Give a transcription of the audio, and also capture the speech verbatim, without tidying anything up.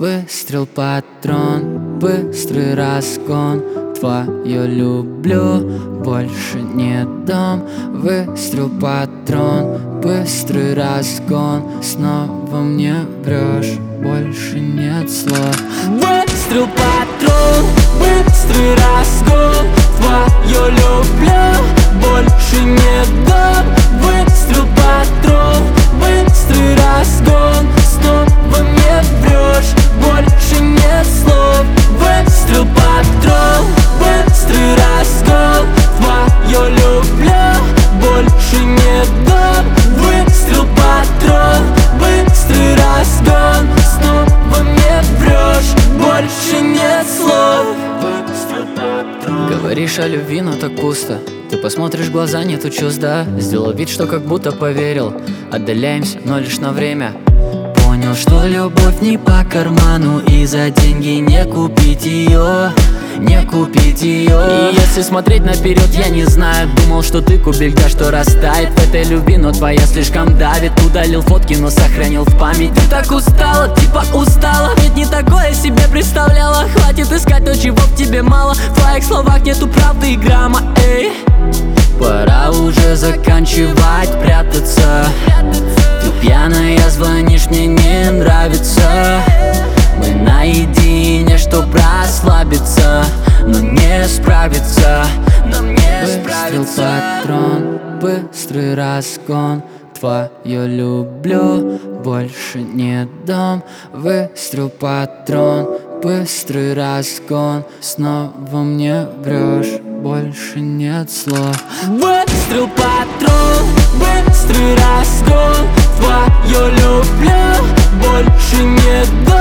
Выстрел, патрон, быстрый разгон. Твое люблю, больше не дам. Выстрел, патрон, быстрый разгон. Снова мне врешь, больше нет слов. Выстрел, патрон, быстрый разгон. Твое люблю, больше не дам. Выстрел, патрон, быстрый разгон. Снова мне врешь, больше нет слов. Выстрел, патрон, быстрый разгон. Твое люблю, больше не дам. Выстрел, патрон, быстрый разгон. Снова мне врешь, больше нет слов. Говоришь о любви, но так пусто. Ты посмотришь в глаза, нету чувств, да? Сделал вид, что как будто поверил. Отдаляемся, но лишь на время. Понял, что любовь не по карману, и за деньги не купить ее, не купить ее. И если смотреть наперед, я не знаю. Думал, что ты кубик, да что растает в этой любви, но твоя слишком давит. Удалил фотки, но сохранил в память. Ты так устала, типа устала, ведь не такое себе представляла. Хватит искать то, чего в тебе мало. В твоих словах нету правды и грамма, эй. Пора уже заканчивать прятаться. Ты пьяная, звонишь, мне не нравится. Мы наедине, чтоб расслабиться, но не справиться, нам не справиться. Выстрел, патрон, быстрый разгон. Твое люблю, больше не дам. Выстрел, патрон, быстрый разгон. Снова мне врешь, больше нет слов. Выстрел, патрон, быстрый разгон. Твое люблю, больше не дам.